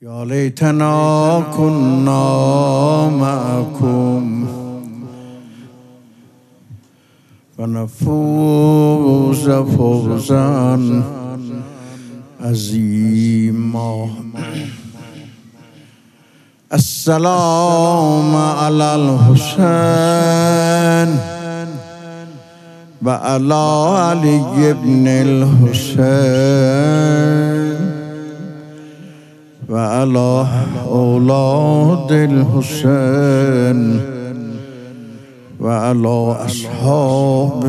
يا ليتنا كنا معكم فنفوز فوزا عظيما. السلام على الحسين وعلى علي بن الحسين وعلى أولاد الحسين وعلى أصحاب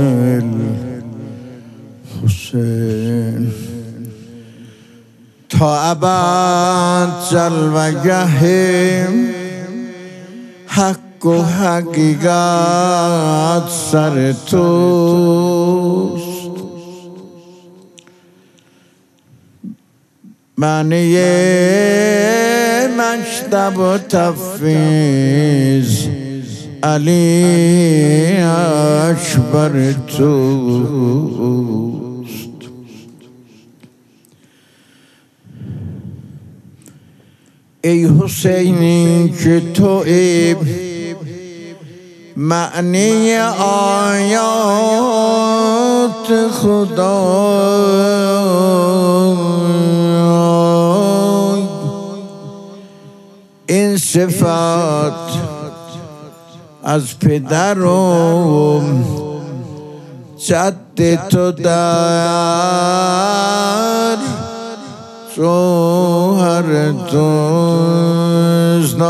الحسين تا ابد جلوه‌گه حق و حقیقت سر توست. معنی مکتب و تفویض علی اکبر توست. ای حسینی که تویی معنی آیات خدا، این صفات از پدر و جد تو در جوهر توست.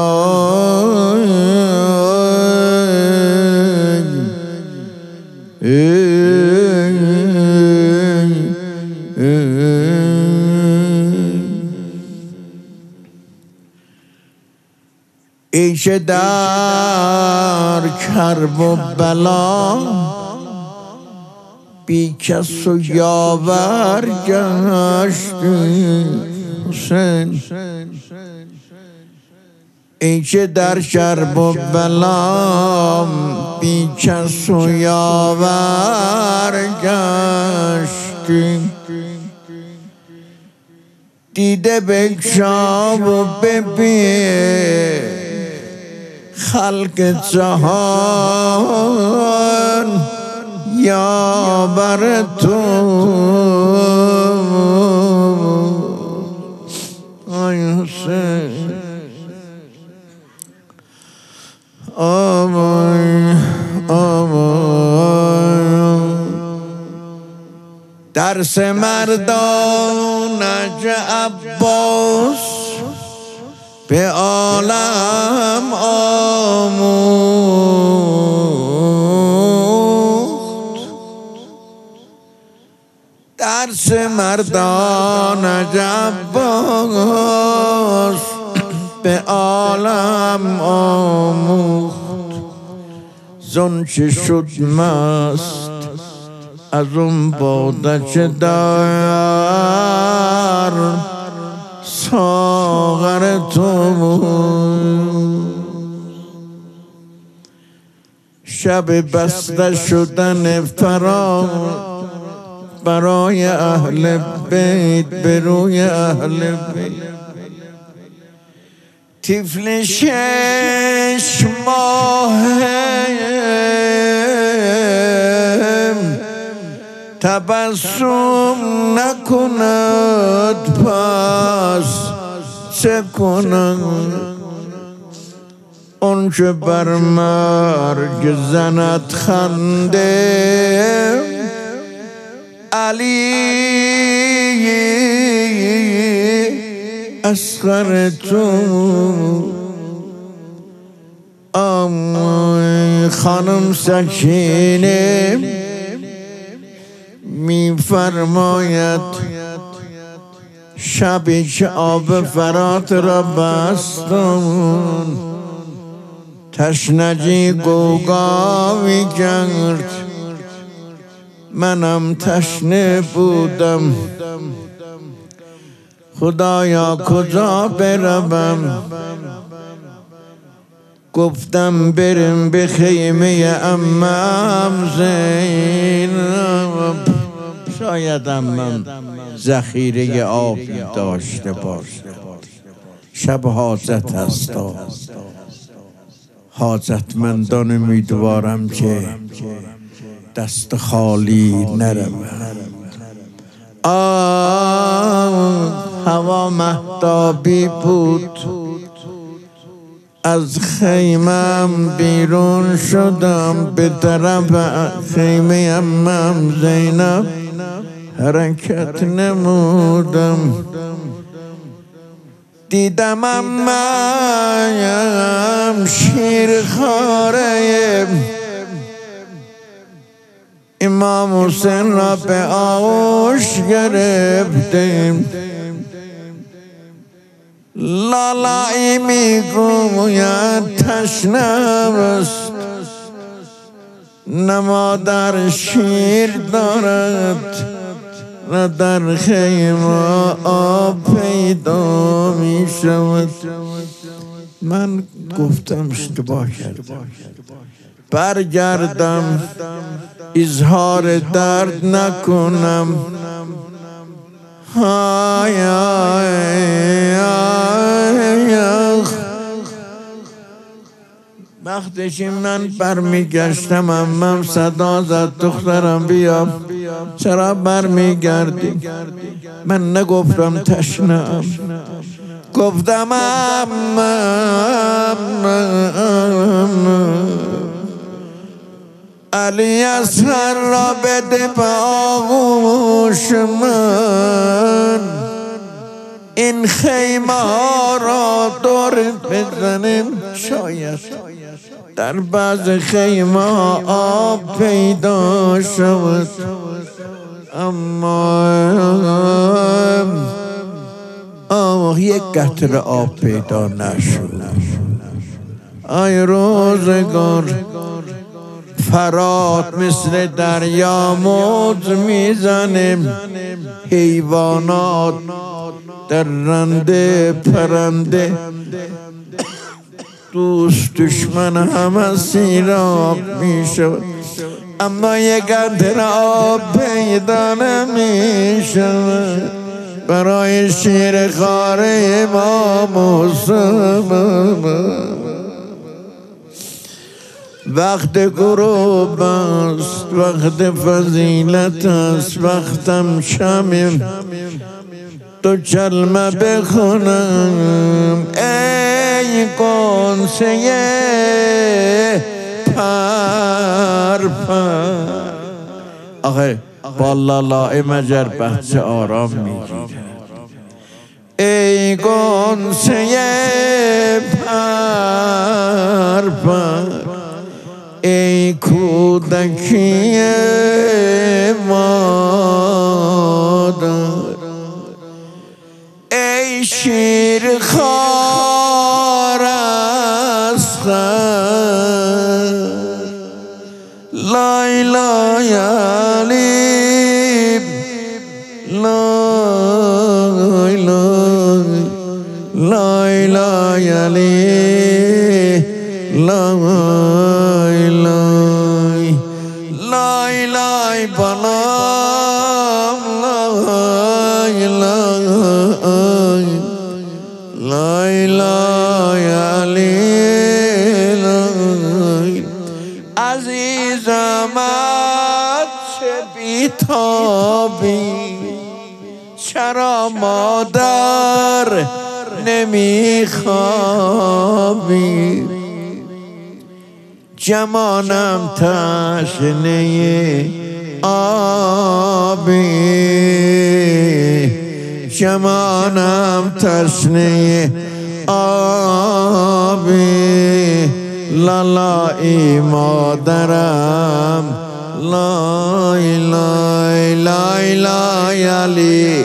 ای که در کرب و بلا بی کس و یاور گشتی حسین. ای که در کرب و بلا بی کس و یاور گشتی، دیده بگشا و ببین خلق جهان یا بر تو. آی حسین آمای آمای درس مردان عباس به عالم آموخت. درس مردان عباس به عالم آموخت. زن که شد مست از اون باده که در ساغر تو بود. شب بسته شدن فراق برای اهل بیت به روی اهل بیت. طفل 6 ماهه تبسم نکند پس چه کند؟ اون که بر مرگ زند خنده علی اصغر تو. آمای خانم سکینه می فرماید شبی که آب فرات را بستم تشنگی گوگاوی کرد، منم تشنه بودم. خدایا کجا بروم؟ گفتم بریم به خیمه عمم زینب، شاید عمم ذخیره آبی داشته باشه. شب حاجت است. حاجتمندان امیدوارم که دست خالی نروند. هوا مهتابی بود، از خیمم بیرون شدم، به طرف خیمه عمم زینب حرکت نمودم. دیدم عمم شیرخواره امام حسین را به آغوش گرفتیم. لالایی میگوید تشنه است، نه مادر شیر دارد نه در خیمه آب پیدا می شود. من گفتم اشتباه کردم، برگردم اظهار درد نکنم. وقتی من برمیگشتم عمم صدا زد دخترم بیا، چرا برمیگردی؟ من نگفتم تشنه‌ام، گفتم علی اصغر را بده به آغوش من، این خیمه ها را دور بزنیم، شاید در بعض خیمه ها آب پیدا شود. اما یک قطره آب پیدا نشد. ای روزگار، فرات مثل دریا موج میزنه، حیوانات درنده پرنده دوست دشمن همه سیراب میشود، اما یک قطره آب پیدا نمیشود برای شیرخوار امام حسین. وقت غروب است، وقت فضیلت است، وقتم شمیم تو کلمه بخونم. ای قنصه پر آخه با لالای مجر بچه آرام میگیره. ای قنصه پر ای کودکی مادر، ای شیرخوار اصغر، لا اله علی، لا اله علی، لا اله بلام، لا اله علی. عزیزم چه بیتابی، چرا مادر نمیخوابی؟ جمانم تشنه آبی، جمانم تشنه آبی، لالایی مادرم، لا اله علی،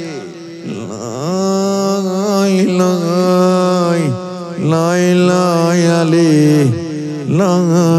لا اله علی، لا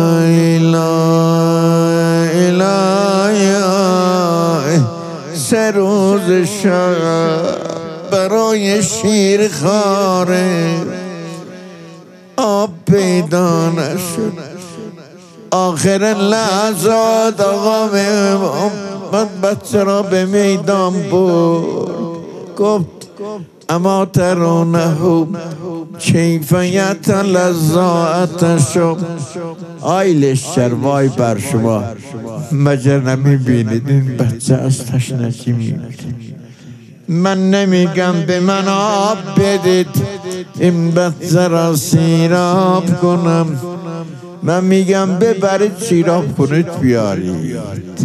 اله. سه روز شب برای شیرخواره آب پیدا نشد. آخر لحظات آقا محمد بچه را به میدان برد، گفت اما ترونه کیفیت لذاتشو. آی لشکر وای بر شما، مگر نمیبینید این بچه از تشنگی میمیره؟ من نمیگم به من آب بدید این بچه را سیراب کنم، من میگم ببرید سیراب کنید بیارید.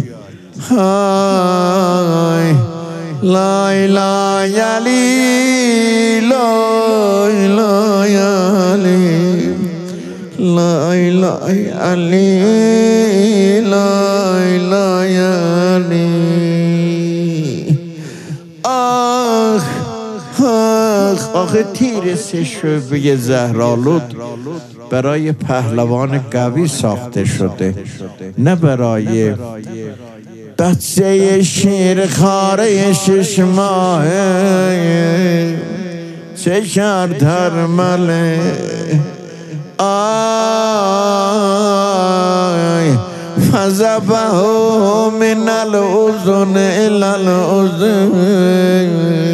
های لا اله یلی لا اله یلی لا اله علی لا اله یلی. آخه تیر سه شعبه زهرآلود برای پهلوان قوی ساخته شده، نه برای بچه شیر خاره 6 ماهه چه کرد هرمله. آی فذبحه من الاذن الی الاذن.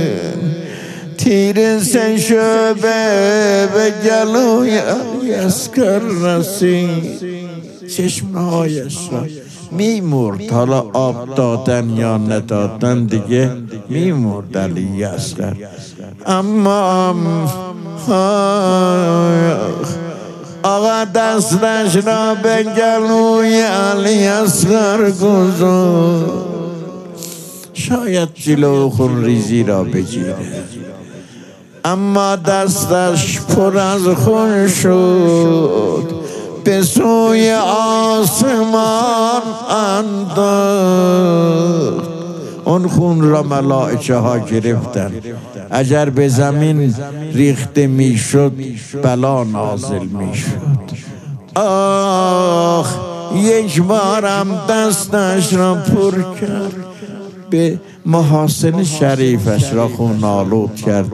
تیر سه شعبه به گلوی عسکر رسید، چشمه هایش را میمرد. حالا آب دادن یا ندادن دیگه میمرد علی اصغر. اما آقا دستش را به گلوی علی اصغر گذاشت، شاید جلو خون ریزی را بگیره، اما دستش پر از خون شد، به سوی آسمان انداخت. اون خون را ملائکه ها گرفتن، اگر به زمین ریخته میشد بلا نازل میشد. آخ یک بارم دستش را پر کرد، به محاسن شریفش را خون آلود کرد.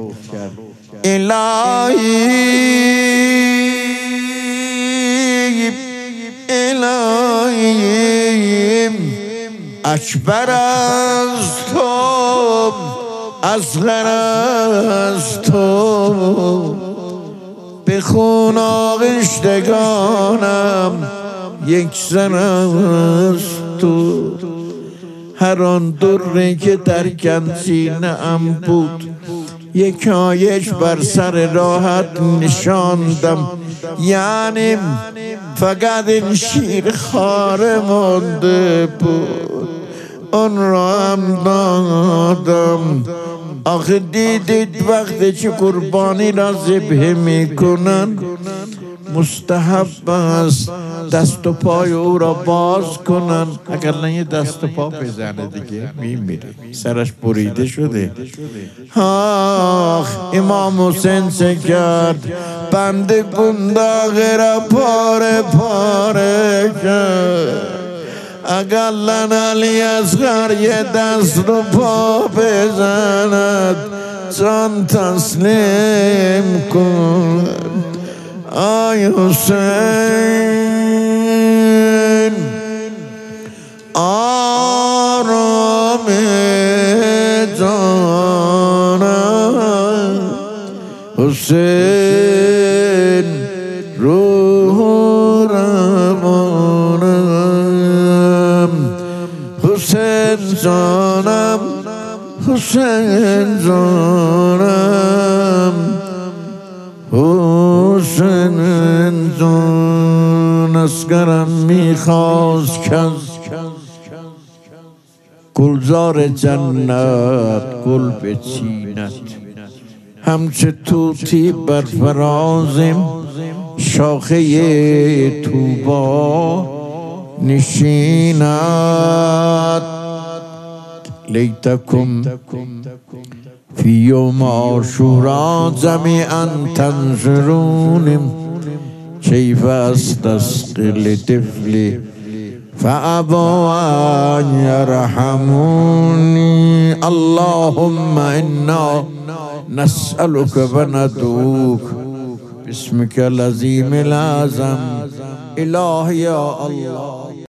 الهی اکبر از تو، اصغر از تو، به خون آغشتگانم یکسر از تو. هر آن دری که در گنجینه ام بود یکایک بر سر راحت نشاندم، یعنی فقط این شیر خاره مانده بود، اون را هم دادم. آخه دیدید وقتی که قربانی را ذبح میکنن مستحب است دست و پای او را باز کنن، اگر نه یه دست و پا بزنه دیگه میمیره، سرش بریده شده. آخ امام حسین چه کرد؟ بند گنداغ را پاره پاره کرد. اگر لن علی اصغر یه دست و پا بزند جان تسلیم کن. آی حسین آرام جانم، حسین روح روانم، حسین جانم، حسین جانم، حسین جان. اصغرم میخواست که گلزار جنت گل بچیند، همچه توتی بر فرازم شاخه طوبا نشیند. لیتکم فی یوم عاشورا جمیعا تنظرون کیف استسقی لطفلی فابوا ان یرحمونی. اللهم انا نسألك و ندعوک باسمك العظیم الأعظم. الهی یا الله